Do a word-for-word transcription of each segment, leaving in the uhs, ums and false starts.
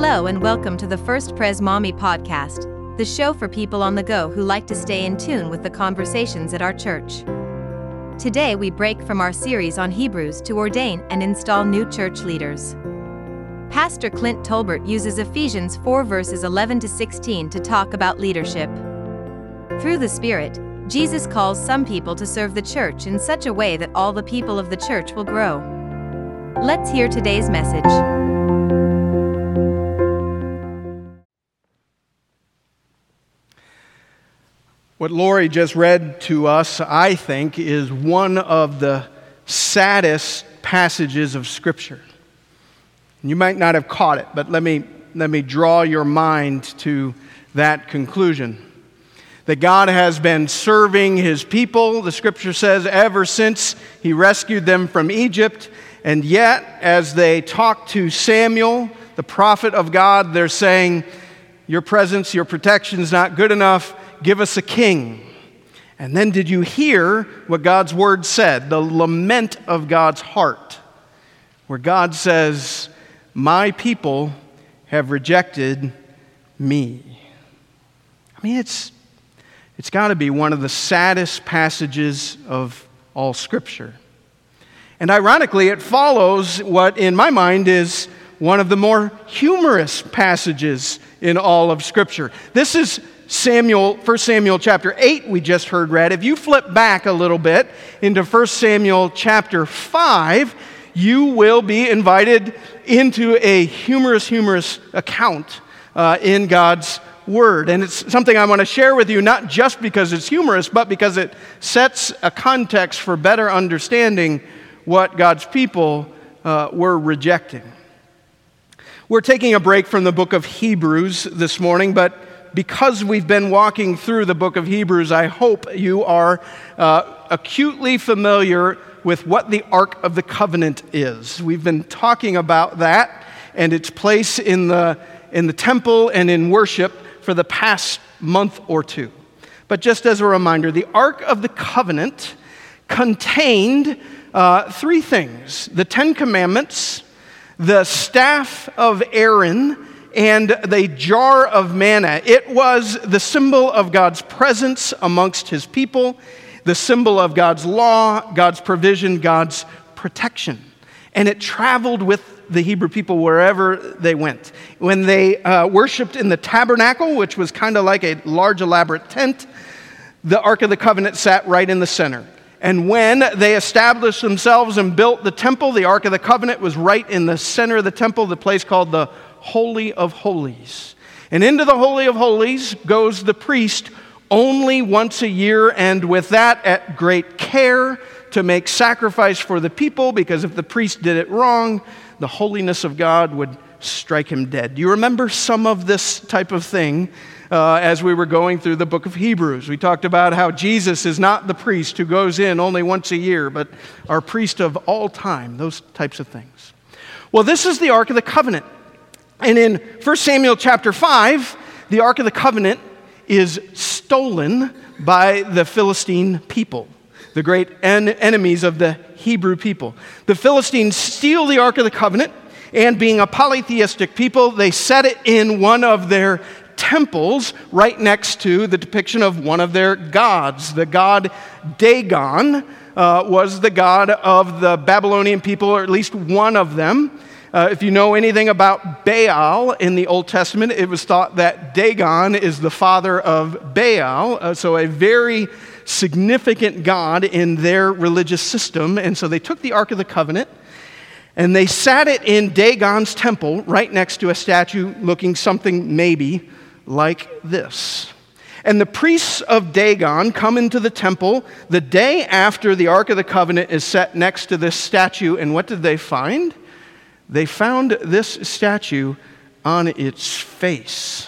Hello and welcome to the First Pres Mommy podcast, the show for people on the go who like to stay in tune with the conversations at our church. Today we break from our series on Hebrews to ordain and install new church leaders. Pastor Clint Tolbert uses Ephesians four verses eleven to sixteen to talk about leadership. Through the Spirit, Jesus calls some people to serve the church in such a way that all the people of the church will grow. Let's hear today's message. What Lori just read to us, I think, is one of the saddest passages of Scripture. You might not have caught it, but let me, let me draw your mind to that conclusion. That God has been serving His people, the Scripture says, ever since He rescued them from Egypt. And yet, as they talk to Samuel, the prophet of God, they're saying, your presence, your protection is not good enough. Give us a king. And then did you hear what God's word said, the lament of God's heart, where God says, my people have rejected me. I mean, it's it's got to be one of the saddest passages of all Scripture. And ironically, it follows what, in my mind, is one of the more humorous passages in all of Scripture. This is Samuel, First Samuel chapter eight we just heard read. If you flip back a little bit into First Samuel chapter five, you will be invited into a humorous, humorous account uh, in God's Word. And it's something I want to share with you, not just because it's humorous, but because it sets a context for better understanding what God's people uh, were rejecting. We're taking a break from the book of Hebrews this morning, but because we've been walking through the book of Hebrews, I hope you are uh, acutely familiar with what the Ark of the Covenant is. We've been talking about that and its place in the, in the temple and in worship for the past month or two. But just as a reminder, the Ark of the Covenant contained uh, three things: the Ten Commandments, the staff of Aaron, and the jar of manna. It was the symbol of God's presence amongst His people, the symbol of God's law, God's provision, God's protection. And it traveled with the Hebrew people wherever they went. When they uh, worshiped in the tabernacle, which was kind of like a large elaborate tent, the Ark of the Covenant sat right in the center. And when they established themselves and built the temple, the Ark of the Covenant was right in the center of the temple, the place called the Holy of Holies. And into the Holy of Holies goes the priest only once a year, and with that at great care to make sacrifice for the people, because if the priest did it wrong, the holiness of God would strike him dead. Do you remember some of this type of thing uh, as we were going through the book of Hebrews? We talked about how Jesus is not the priest who goes in only once a year, but our priest of all time, those types of things. Well, this is the Ark of the Covenant. And in First Samuel chapter five, the Ark of the Covenant is stolen by the Philistine people, the great en- enemies of the Hebrew people. The Philistines steal the Ark of the Covenant, and being a polytheistic people, they set it in one of their temples right next to the depiction of one of their gods. The god Dagon uh, was the god of the Babylonian people, or at least one of them. Uh, if you know anything about Baal in the Old Testament, it was thought that Dagon is the father of Baal, uh, so a very significant god in their religious system. And so they took the Ark of the Covenant and they sat it in Dagon's temple right next to a statue looking something maybe like this. And the priests of Dagon come into the temple the day after the Ark of the Covenant is set next to this statue, and what did they find? They found this statue on its face.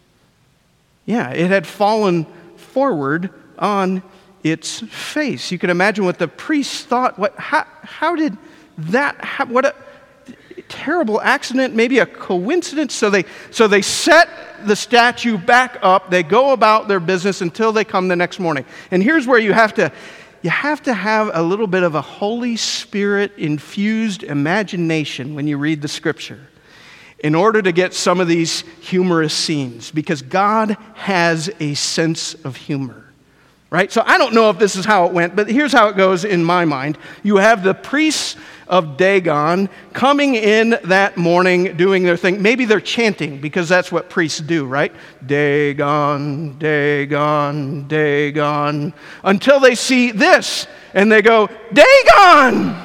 Yeah, it had fallen forward on its face. You can imagine what the priests thought. What? How, how did that happen? What a terrible accident, maybe a coincidence. So they, so they set the statue back up. They go about their business until they come the next morning. And here's where you have to... You have to have a little bit of a Holy Spirit-infused imagination when you read the Scripture. in order to get some of these humorous scenes, because God has a sense of humor. Right? So I don't know if this is how it went, but here's how it goes in my mind. You have the priests of Dagon coming in that morning doing their thing. Maybe they're chanting because that's what priests do, right? Dagon, Dagon, Dagon, until they see this and they go, Dagon!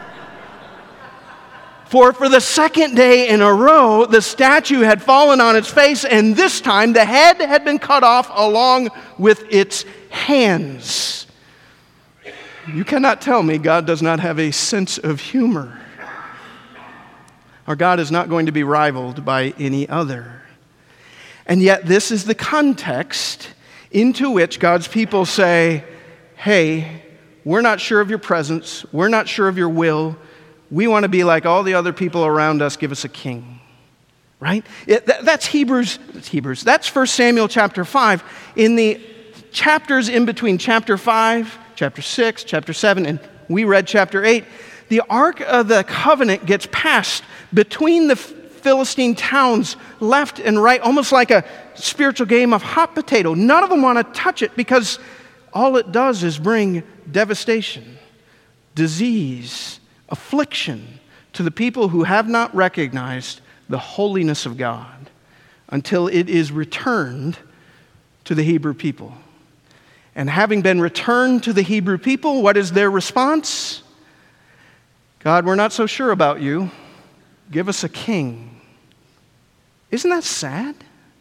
For for the second day in a row, the statue had fallen on its face, and this time the head had been cut off along with its hands. You cannot tell me God does not have a sense of humor. Our God is not going to be rivaled by any other. And yet this is the context into which God's people say, hey, we're not sure of your presence, we're not sure of your will, we want to be like all the other people around us, give us a king. Right? It, that, that's Hebrews, that's Hebrews, that's First Samuel chapter five. In the chapters in between chapter five, chapter six, chapter seven, and we read chapter eight, the Ark of the Covenant gets passed between the Philistine towns left and right, almost like a spiritual game of hot potato. None of them want to touch it because all it does is bring devastation, disease, affliction to the people who have not recognized the holiness of God until it is returned to the Hebrew people. And having been returned to the Hebrew people, what is their response? God, we're not so sure about you. Give us a king. Isn't that sad?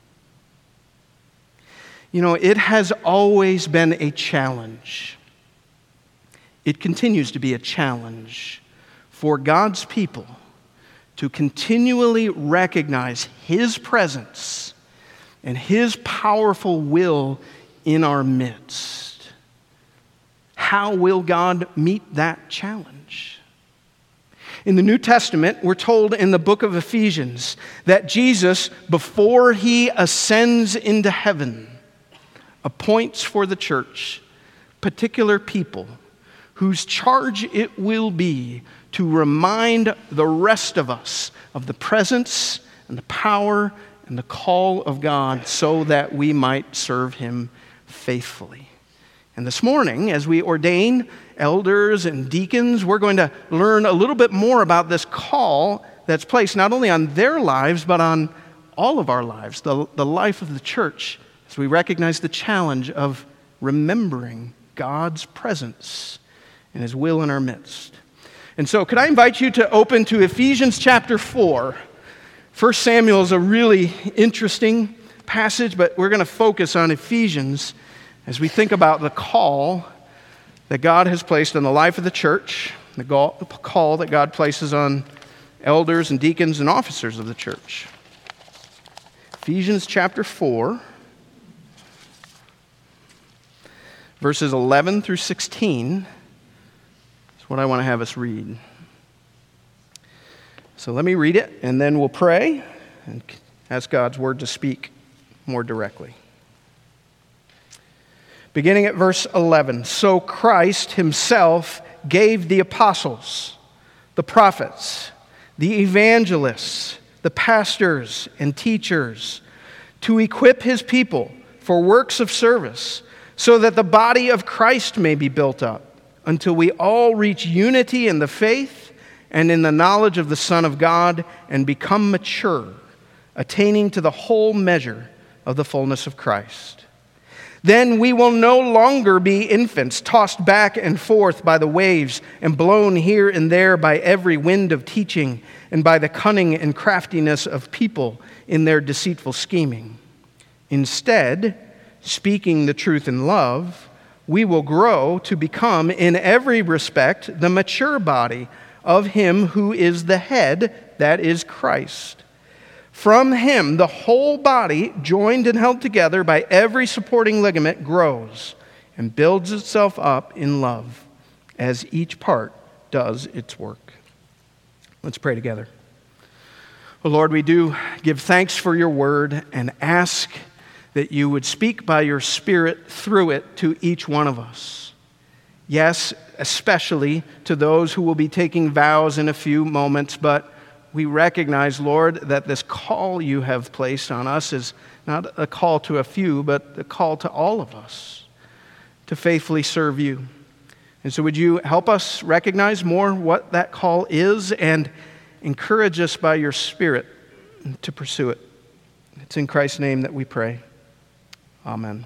You know, it has always been a challenge. It continues to be a challenge for God's people to continually recognize His presence and His powerful will in our midst. How will God meet that challenge? In the New Testament, we're told in the book of Ephesians that Jesus, before He ascends into heaven, appoints for the church particular people whose charge it will be to remind the rest of us of the presence and the power and the call of God so that we might serve Him faithfully. And this morning, as we ordain elders and deacons, we're going to learn a little bit more about this call that's placed not only on their lives, but on all of our lives, the, the life of the church, as we recognize the challenge of remembering God's presence and His will in our midst. And so, could I invite you to open to Ephesians chapter four? First Samuel is a really interesting passage, but we're going to focus on Ephesians as we think about the call that God has placed on the life of the church, the call that God places on elders and deacons and officers of the church. Ephesians chapter four, verses eleven through sixteen. What I want to have us read. So let me read it, and then we'll pray and ask God's word to speak more directly. Beginning at verse eleven. So Christ Himself gave the apostles, the prophets, the evangelists, the pastors and teachers to equip His people for works of service, so that the body of Christ may be built up, until we all reach unity in the faith and in the knowledge of the Son of God and become mature, attaining to the whole measure of the fullness of Christ. Then we will no longer be infants, tossed back and forth by the waves and blown here and there by every wind of teaching and by the cunning and craftiness of people in their deceitful scheming. Instead, speaking the truth in love, we will grow to become, in every respect, the mature body of Him who is the head, that is Christ. From Him, the whole body, joined and held together by every supporting ligament, grows and builds itself up in love, as each part does its work. Let's pray together. Oh Lord, we do give thanks for your word and ask that you would speak by your Spirit through it to each one of us. Yes, especially to those who will be taking vows in a few moments, but we recognize, Lord, that this call you have placed on us is not a call to a few, but a call to all of us to faithfully serve you. And so would you help us recognize more what that call is and encourage us by your Spirit to pursue it. It's in Christ's name that we pray. Amen.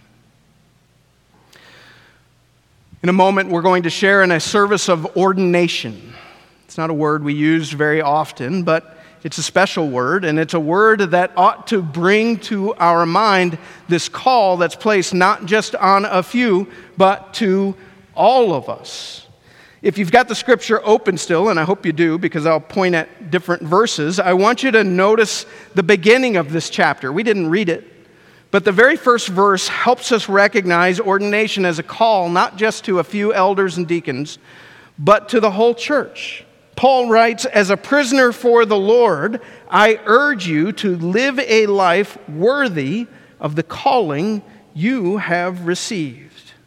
In a moment, we're going to share in a service of ordination. It's not a word we use very often, but it's a special word, and it's a word that ought to bring to our mind this call that's placed not just on a few, but to all of us. If you've got the scripture open still, and I hope you do because I'll point at different verses, I want you to notice the beginning of this chapter. We didn't read it, but the very first verse helps us recognize ordination as a call not just to a few elders and deacons, but to the whole church. Paul writes, "As a prisoner for the Lord, I urge you to live a life worthy of the calling you have received."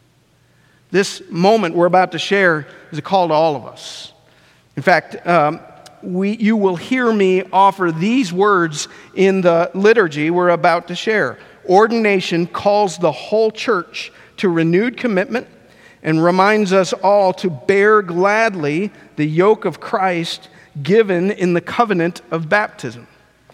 This moment we're about to share is a call to all of us. In fact, um, we, you will hear me offer these words in the liturgy we're about to share. Ordination calls the whole church to renewed commitment and reminds us all to bear gladly the yoke of Christ given in the covenant of baptism.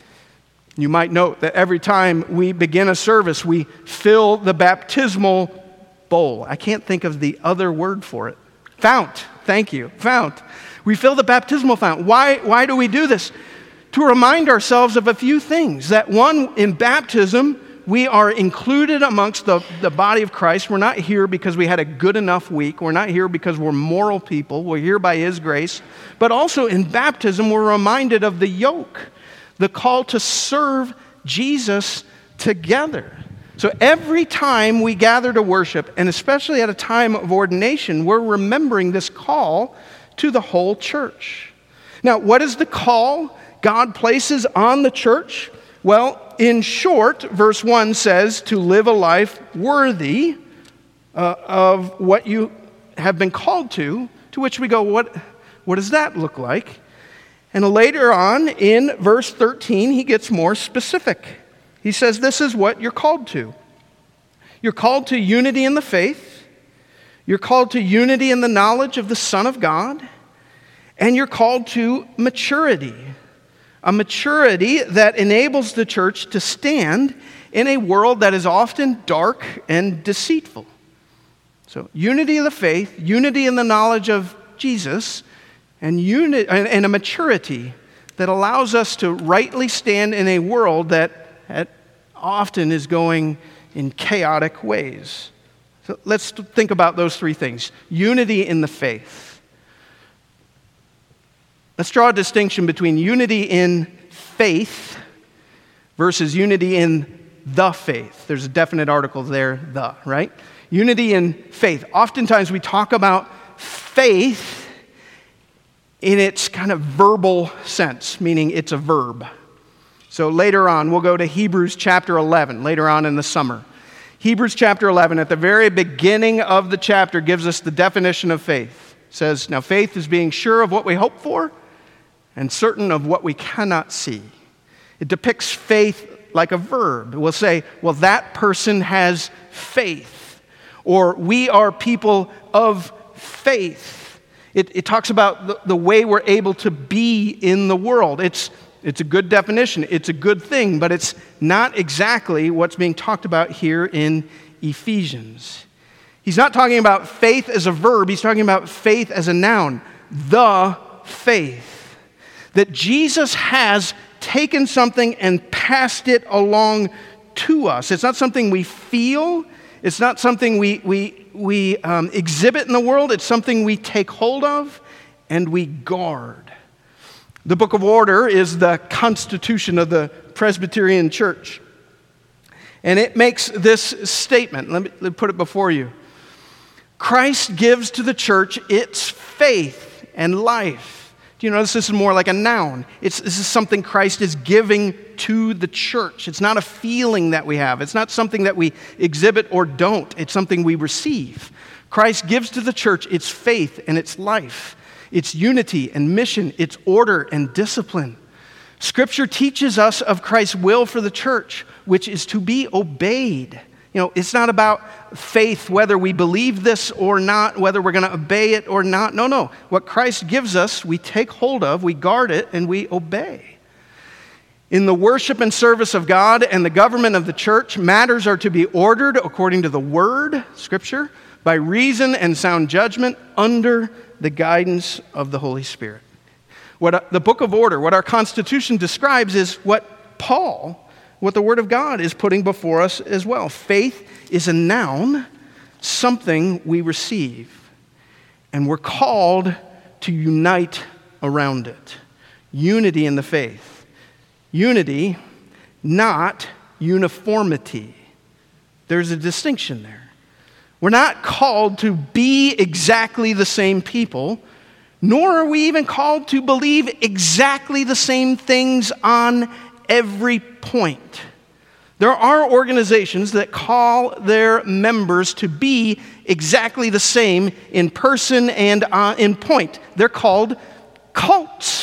You might note that every time we begin a service, we fill the baptismal bowl. I can't think of the other word for it. Fount. Thank you. Fount. We fill the baptismal fount. Why, why do we do this? To remind ourselves of a few things. That one, in baptism, we are included amongst the, the body of Christ. We're not here because we had a good enough week. We're not here because we're moral people. We're here by His grace. But also in baptism, we're reminded of the yoke, the call to serve Jesus together. So every time we gather to worship, and especially at a time of ordination, we're remembering this call to the whole church. Now, what is the call God places on the church? Well, in short, verse one says to live a life worthy uh, of what you have been called to, to which we go, what, what does that look like? And later on in verse thirteen, he gets more specific. He says this is what you're called to. You're called to unity in the faith. You're called to unity in the knowledge of the Son of God. And you're called to maturity. A maturity that enables the church to stand in a world that is often dark and deceitful. So unity of the faith, unity in the knowledge of Jesus, and, uni- and a maturity that allows us to rightly stand in a world that at often is going in chaotic ways. So let's think about those three things. Unity in the faith. Let's draw a distinction between unity in faith versus unity in the faith. There's a definite article there, the, right? Unity in faith. Oftentimes we talk about faith in its kind of verbal sense, meaning it's a verb. So later on, we'll go to Hebrews chapter eleven, later on in the summer. Hebrews chapter eleven, at the very beginning of the chapter, gives us the definition of faith. It says, now faith is being sure of what we hope for and certain of what we cannot see. It depicts faith like a verb. We'll say, well, that person has faith, or we are people of faith. It, it talks about the, the way we're able to be in the world. It's It's a good definition. It's a good thing, but it's not exactly what's being talked about here in Ephesians. He's not talking about faith as a verb. He's talking about faith as a noun. The faith. That Jesus has taken something and passed it along to us. It's not something we feel. It's not something we, we, we um, exhibit in the world. It's something we take hold of and we guard. The Book of Order is the constitution of the Presbyterian Church. And it makes this statement. Let me, let me put it before you. Christ gives to the church its faith and life. Do you notice this is more like a noun? It's, this is something Christ is giving to the church. It's not a feeling that we have. It's not something that we exhibit or don't. It's something we receive. Christ gives to the church its faith and its life. It's unity and mission, it's order and discipline. Scripture teaches us of Christ's will for the church, which is to be obeyed. You know, it's not about faith, whether we believe this or not, whether we're going to obey it or not. No, no. What Christ gives us, we take hold of, we guard it, and we obey. In the worship and service of God and the government of the church, matters are to be ordered according to the Word, Scripture, by reason and sound judgment under the guidance of the Holy Spirit. What the book of order, what our Constitution describes is what Paul, what the Word of God is putting before us as well. Faith is a noun, something we receive, and we're called to unite around it. Unity in the faith. Unity, not uniformity. There's a distinction there. We're not called to be exactly the same people, nor are we even called to believe exactly the same things on every point. There are organizations that call their members to be exactly the same in person and uh, in point. They're called cults.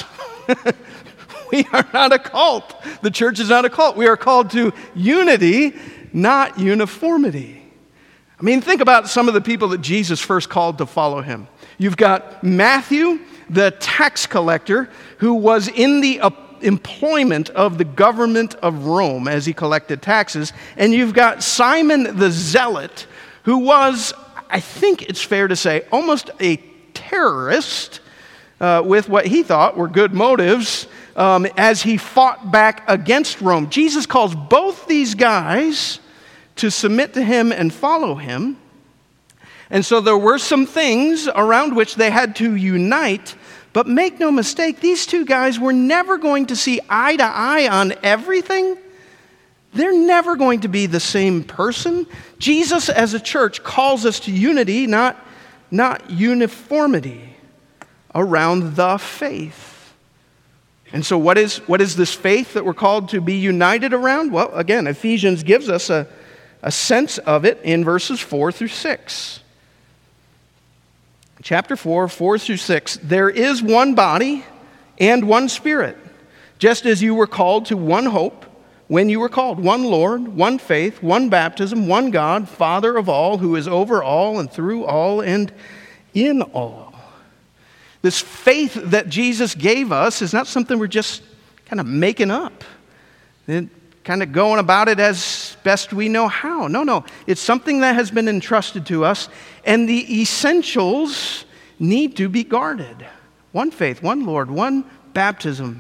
We are not a cult. The church is not a cult. We are called to unity, not uniformity. I mean, think about some of the people that Jesus first called to follow him. You've got Matthew, the tax collector, who was in the employment of the government of Rome as he collected taxes. And you've got Simon the Zealot, who was, I think it's fair to say, almost a terrorist uh, with what he thought were good motives um, as he fought back against Rome. Jesus calls both these guys to submit to him and follow him. And so there were some things around which they had to unite, but make no mistake, these two guys were never going to see eye to eye on everything. They're never going to be the same person. Jesus as a church calls us to unity, not, not uniformity around the faith. And so what is, what is this faith that we're called to be united around? Well, again, Ephesians gives us a, a sense of it in verses four through six. Chapter four, four through six. There is one body and one Spirit, just as you were called to one hope when you were called. One Lord, one faith, one baptism, one God, Father of all, who is over all and through all and in all. This faith that Jesus gave us is not something we're just kind of making up, and kind of going about it as best we know how. No, no. It's something that has been entrusted to us, and the essentials need to be guarded. One faith, one Lord, one baptism,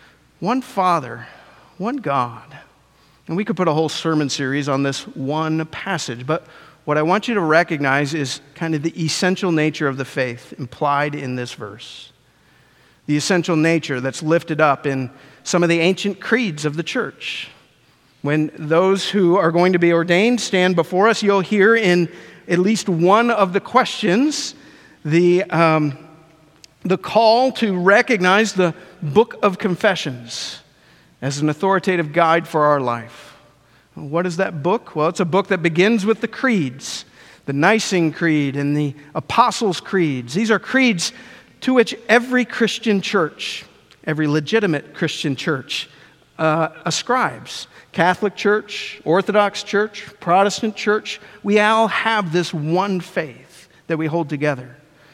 one Father, one God. And we could put a whole sermon series on this one passage, but what I want you to recognize is kind of the essential nature of the faith implied in this verse. The essential nature that's lifted up in some of the ancient creeds of the church. When those who are going to be ordained stand before us, you'll hear in at least one of the questions the, um, the call to recognize the Book of Confessions as an authoritative guide for our life. What is that book? Well, it's a book that begins with the creeds, the Nicene Creed and the Apostles' Creeds. These are creeds to which every Christian church, every legitimate Christian church, uh, ascribes. Catholic Church, Orthodox Church, Protestant Church, we all have this one faith that we hold together.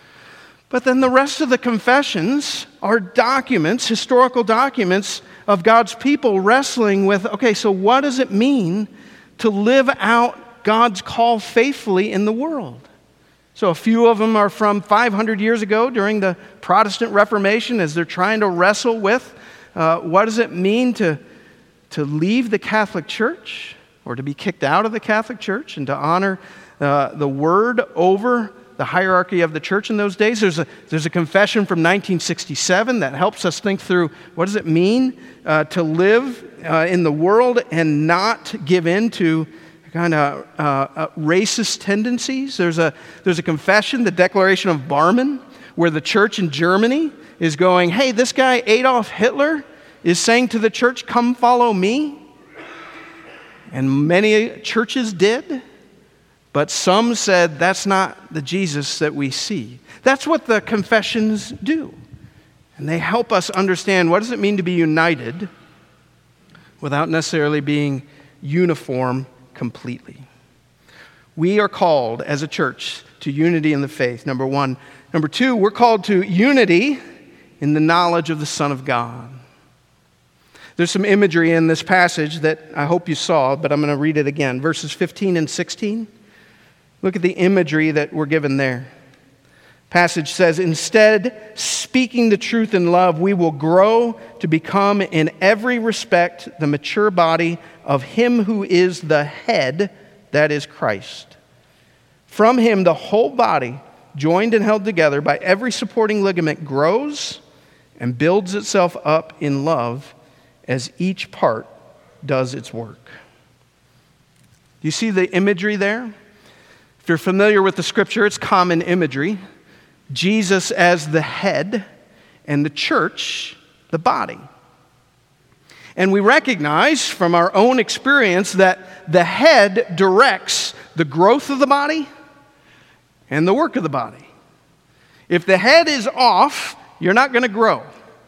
But then the rest of the confessions are documents, historical documents of God's people wrestling with, okay, so what does it mean to live out God's call faithfully in the world? So a few of them are from five hundred years ago during the Protestant Reformation as they're trying to wrestle with uh, what does it mean to, to leave the Catholic Church or to be kicked out of the Catholic Church and to honor uh, the Word over the hierarchy of the church in those days. There's a, there's a confession from nineteen sixty-seven that helps us think through what does it mean uh, to live uh, in the world and not give in to kind of uh, uh, racist tendencies. There's a, there's a confession, the Declaration of Barmen, where the church in Germany is going, hey, this guy Adolf Hitler is saying to the church, come follow me. And many churches did. But some said, that's not the Jesus that we see. That's what the confessions do. And they help us understand what does it mean to be united without necessarily being uniform completely. We are called as a church to unity in the faith, number one. Number two, we're called to unity in the knowledge of the Son of God. There's some imagery in this passage that I hope you saw, but I'm going to read it again. Verses fifteen and sixteen. Look at the imagery that we're given there. Passage says, instead, speaking the truth in love, we will grow to become in every respect the mature body of Him who is the head, that is Christ. From Him, the whole body, joined and held together by every supporting ligament, grows and builds itself up in love as each part does its work. Do you see the imagery there? If you're familiar with the scripture, it's common imagery. Jesus as the head and the church, the body. And we recognize from our own experience that the head directs the growth of the body and the work of the body. If the head is off, you're not going to grow.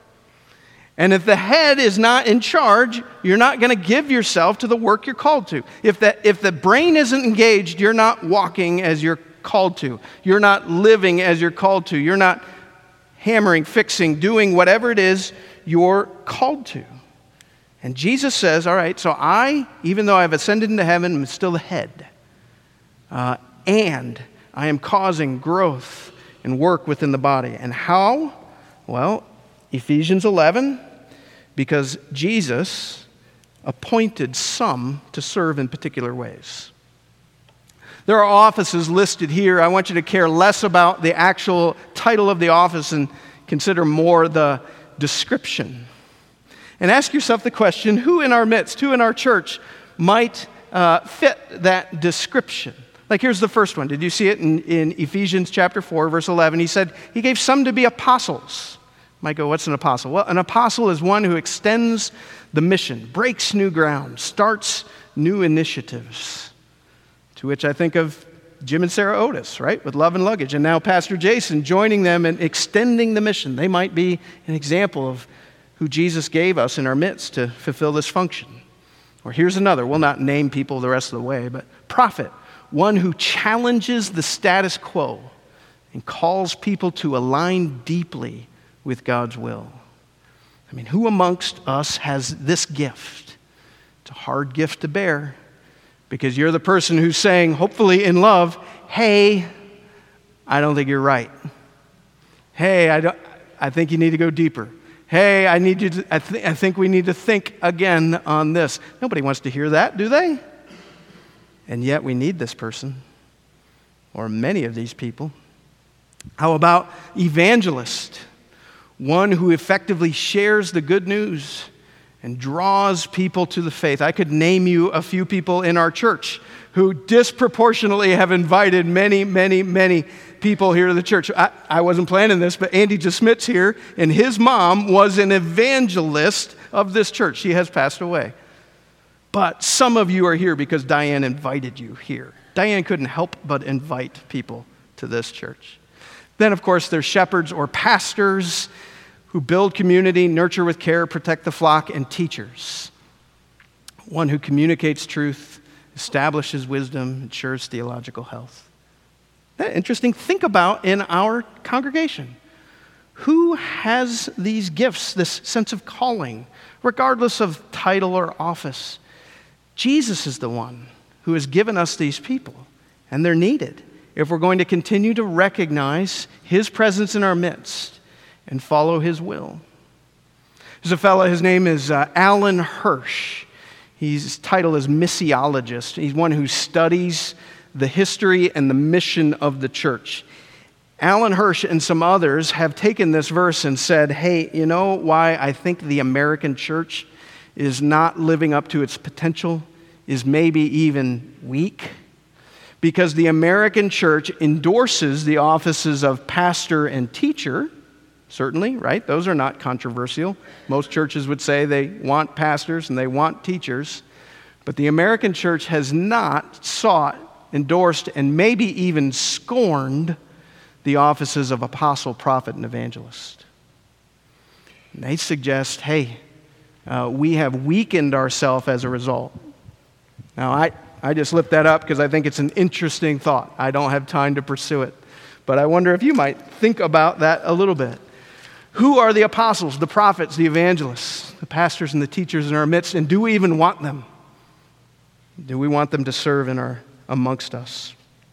And if the head is not in charge, you're not going to give yourself to the work you're called to. If the, if the brain isn't engaged, you're not walking as you're called to. You're not living as you're called to. You're not hammering, fixing, doing whatever it is you're called to. And Jesus says, all right, so I, even though I've ascended into heaven, I'm still the head. Uh, and I am causing growth and work within the body. And how? Well, Ephesians eleven, because Jesus appointed some to serve in particular ways. There are offices listed here. I want you to care less about the actual title of the office and consider more the description. And ask yourself the question, who in our midst, who in our church might uh, fit that description? Like here's the first one. Did you see it in, in Ephesians chapter four, verse eleven? He said, he gave some to be apostles. You might go, what's an apostle? Well, an apostle is one who extends the mission, breaks new ground, starts new initiatives. To which I think of Jim and Sarah Otis, right, with Love and Luggage, and now Pastor Jason joining them and extending the mission. They might be an example of who Jesus gave us in our midst to fulfill this function. Or here's another. We'll not name people the rest of the way, but prophet, one who challenges the status quo and calls people to align deeply with God's will. I mean, who amongst us has this gift? It's a hard gift to bear. Because you're the person who's saying, hopefully in love, hey, I don't think you're right. Hey, I, don't, I think you need to go deeper. Hey, I need you to, I, th- I think we need to think again on this. Nobody wants to hear that, do they? And yet we need this person, or many of these people. How about evangelist? One who effectively shares the good news and draws people to the faith. I could name you a few people in our church who disproportionately have invited many, many, many people here to the church. I, I wasn't planning this, but Andy DeSmith's here, and his mom was an evangelist of this church. She has passed away. But some of you are here because Diane invited you here. Diane couldn't help but invite people to this church. Then, of course, there's shepherds or pastors who build community, nurture with care, protect the flock, and teachers. One who communicates truth, establishes wisdom, ensures theological health. Isn't that interesting? Think about in our congregation. Who has these gifts, this sense of calling, regardless of title or office? Jesus is the one who has given us these people, and they're needed if we're going to continue to recognize His presence in our midst and follow His will. There's a fellow, his name is uh, Alan Hirsch. He's, his title is missiologist. He's one who studies the history and the mission of the church. Alan Hirsch and some others have taken this verse and said, hey, you know why I think the American church is not living up to its potential, is maybe even weak? Because the American church endorses the offices of pastor and teacher, certainly, right? Those are not controversial. Most churches would say they want pastors and they want teachers. But the American church has not sought, endorsed, and maybe even scorned the offices of apostle, prophet, and evangelist. And they suggest, hey, uh, we have weakened ourselves as a result. Now, I, I just lift that up because I think it's an interesting thought. I don't have time to pursue it. But I wonder if you might think about that a little bit. Who are the apostles, the prophets, the evangelists, the pastors and the teachers in our midst, and do we even want them? Do we want them to serve in our amongst us?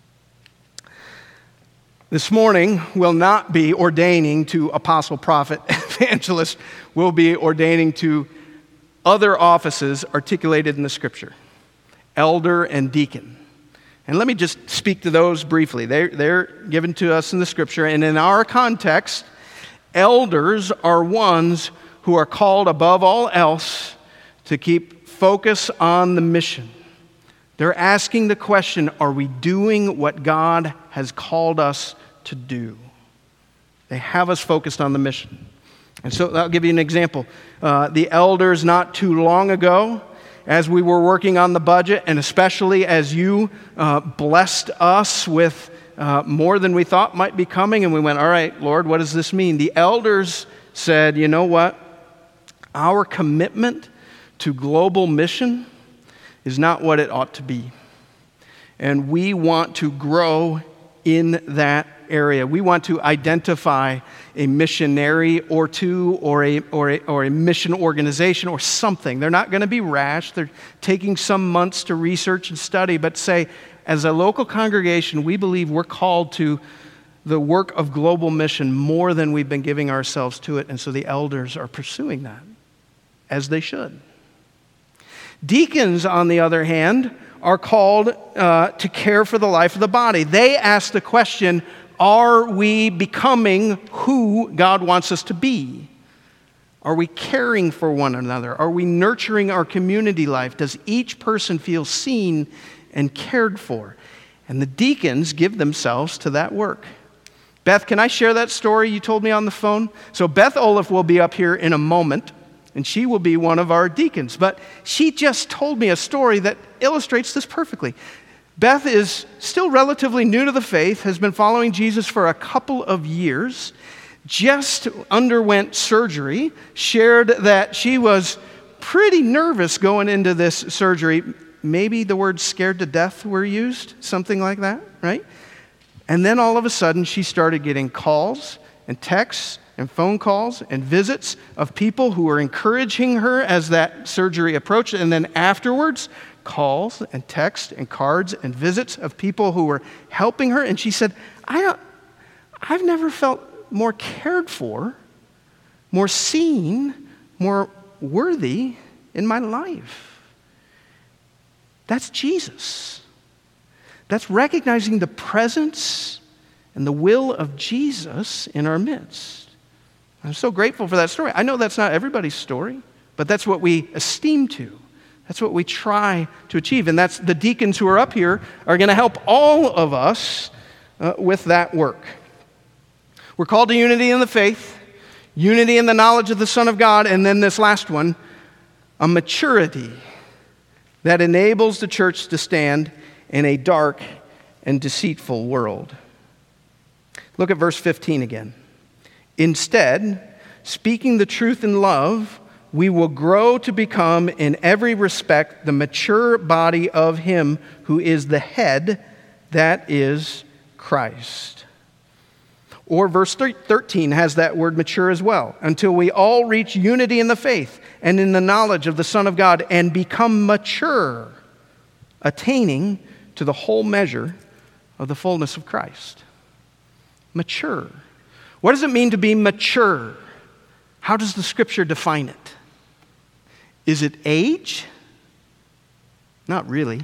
This morning, we'll not be ordaining to apostle, prophet, evangelist. We'll be ordaining to other offices articulated in the Scripture, elder and deacon. And let me just speak to those briefly. They're, they're given to us in the Scripture, and in our context, elders are ones who are called above all else to keep focus on the mission. They're asking the question, are we doing what God has called us to do? They have us focused on the mission. And so I'll give you an example. Uh, the elders not too long ago, as we were working on the budget, and especially as you uh, blessed us with uh, more than we thought might be coming, and we went, all right, Lord, what does this mean? The elders said, you know what? Our commitment to global mission is not what it ought to be. And we want to grow in that area. We want to identify a missionary or two or a, or a, or a mission organization or something. They're not going to be rash. They're taking some months to research and study, but say, as a local congregation, we believe we're called to the work of global mission more than we've been giving ourselves to it. And so the elders are pursuing that, as they should. Deacons, on the other hand, are called uh, to care for the life of the body. They ask the question, are we becoming who God wants us to be? Are we caring for one another? Are we nurturing our community life? Does each person feel seen and cared for? And the deacons give themselves to that work. Beth, can I share that story you told me on the phone? So Beth Olaf will be up here in a moment, and she will be one of our deacons. But she just told me a story that illustrates this perfectly. Beth is still relatively new to the faith, has been following Jesus for a couple of years, just underwent surgery, shared that she was pretty nervous going into this surgery. Maybe the word scared to death were used, something like that, right? And then all of a sudden she started getting calls and texts and phone calls and visits of people who were encouraging her as that surgery approached. And then afterwards, calls and texts and cards and visits of people who were helping her. And she said, I don't, I've never felt more cared for, more seen, more worthy in my life. That's Jesus. That's recognizing the presence and the will of Jesus in our midst. I'm so grateful for that story. I know that's not everybody's story, but that's what we esteem to. That's what we try to achieve. And that's the deacons who are up here are going to help all of us uh, with that work. We're called to unity in the faith, unity in the knowledge of the Son of God, and then this last one, a maturity that enables the church to stand in a dark and deceitful world. Look at verse fifteen again. Instead, speaking the truth in love, we will grow to become in every respect the mature body of Him who is the head, that is Christ. Or verse thirteen has that word mature as well. Until we all reach unity in the faith and in the knowledge of the Son of God and become mature, attaining to the whole measure of the fullness of Christ. Mature. What does it mean to be mature? How does the Scripture define it? Is it age? Not really.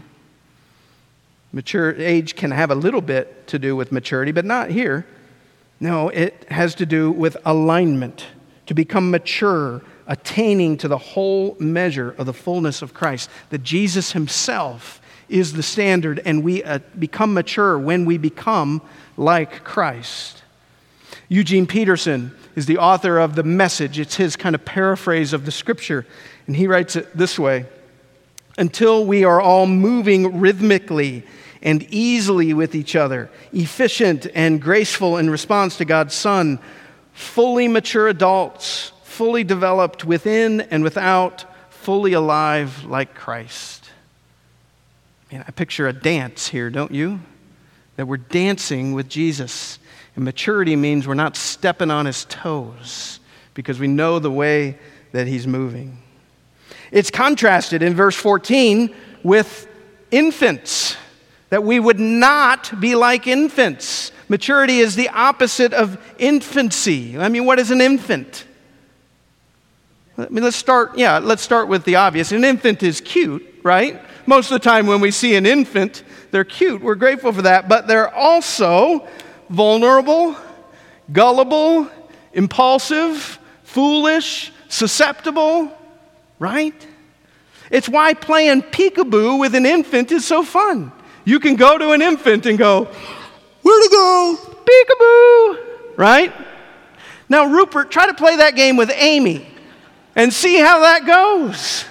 Mature age can have a little bit to do with maturity, but not here. No, it has to do with alignment, to become mature, attaining to the whole measure of the fullness of Christ. That Jesus Himself is the standard, and we uh, become mature when we become like Christ. Eugene Peterson is the author of The Message. It's his kind of paraphrase of the Scripture, and he writes it this way: until we are all moving rhythmically and easily with each other, efficient and graceful in response to God's Son, fully mature adults, fully developed within and without, fully alive like Christ. Man, I picture a dance here, don't you? That we're dancing with Jesus. And maturity means we're not stepping on his toes because we know the way that he's moving. It's contrasted in verse fourteen with infants, that we would not be like infants. Maturity is the opposite of infancy. I mean, what is an infant? I mean, let's start, yeah, let's start with the obvious. An infant is cute, right? Most of the time when we see an infant, they're cute. We're grateful for that. But they're also vulnerable, gullible, impulsive, foolish, susceptible, right? It's why playing peekaboo with an infant is so fun. You can go to an infant and go, where to go? Peekaboo, right? Now, Rupert, try to play that game with Amy and see how that goes.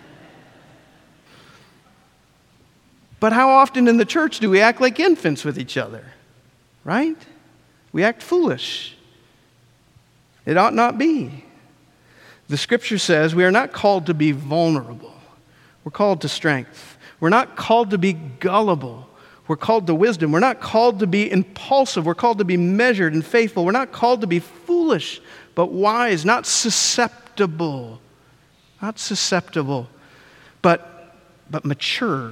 But how often in the church do we act like infants with each other, right? We act foolish. It ought not be. The scripture says we are not called to be vulnerable. We're called to strength. We're not called to be gullible. We're called to wisdom. We're not called to be impulsive. We're called to be measured and faithful. We're not called to be foolish, but wise, not susceptible. Not susceptible, but, but mature,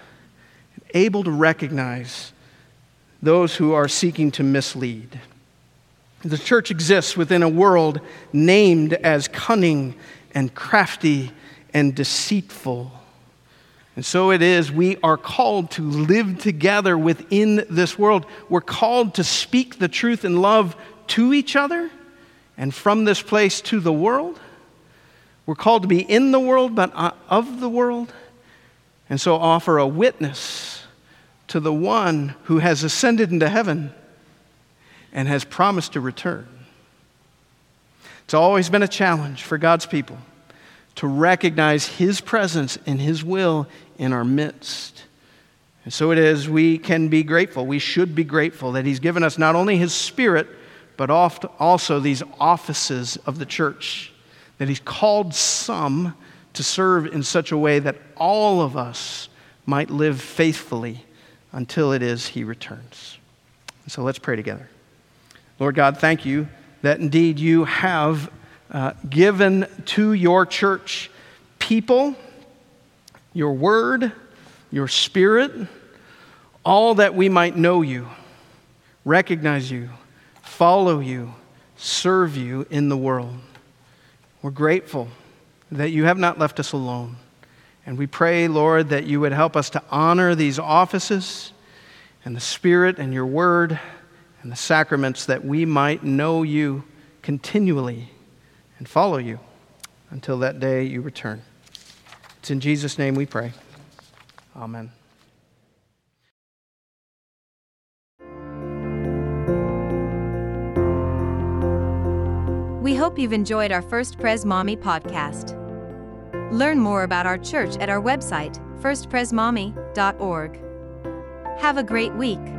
able to recognize those who are seeking to mislead. The church exists within a world named as cunning and crafty and deceitful. And so it is, we are called to live together within this world. We're called to speak the truth in love to each other and from this place to the world. We're called to be in the world, but of the world. And so offer a witness to the one who has ascended into heaven and has promised to return. It's always been a challenge for God's people to recognize his presence and his will in our midst. And so it is, we can be grateful. We should be grateful that he's given us not only his Spirit, but also these offices of the church, that he's called some to serve in such a way that all of us might live faithfully until it is he returns. So let's pray together. Lord God, thank you that indeed you have uh, given to your church people, your word, your Spirit, all that we might know you, recognize you, follow you, serve you in the world. We're grateful that you have not left us alone. And we pray, Lord, that you would help us to honor these offices and the Spirit and your word and the sacraments, that we might know you continually and follow you until that day you return. It's in Jesus' name we pray. Amen. We hope you've enjoyed our First Pres Mommy podcast. Learn more about our church at our website, first pres mommy dot org. Have a great week.